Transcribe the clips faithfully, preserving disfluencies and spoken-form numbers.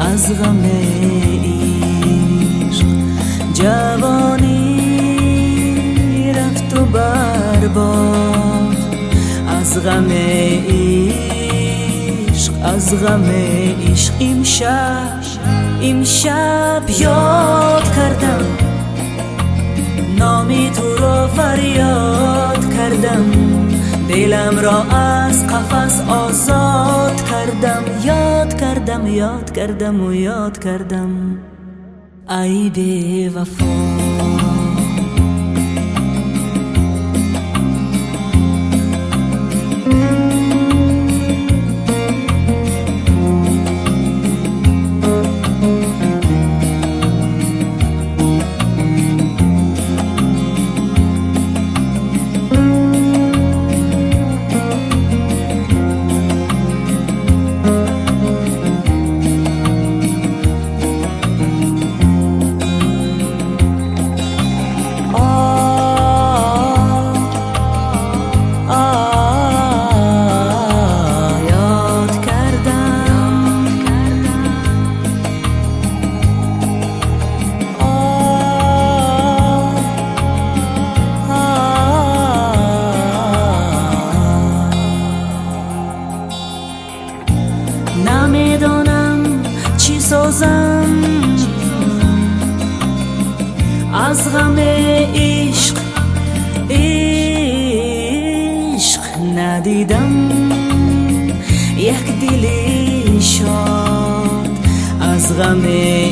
از غم عشق. جوانی رفت و برباد از غم عشق، از غم عشق. امشب امشب یاد کردم نامی تو را فریاد کردم، دلم را از قفس آزاد کردم. یاد کردم یاد کردم و یاد کردم ای بی وفا. نمیدانم چی سازم از غم عشق، عشق ندیدم یک دل شاد از غم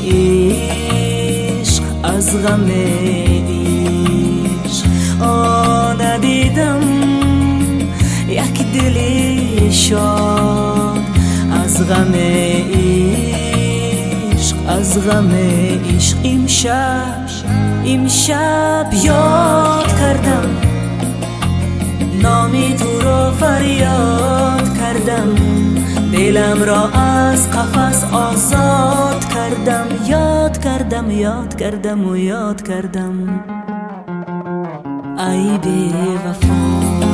عشق، از غم عشق. آه ندیدم یک دل شاد از غم عشق، از غم عشق. امشب امشب یاد کردم نامی تو را فریاد کردم، دلم را از قفس آزاد کردم. یاد کردم یاد کردم و یاد کردم ای بی وفا.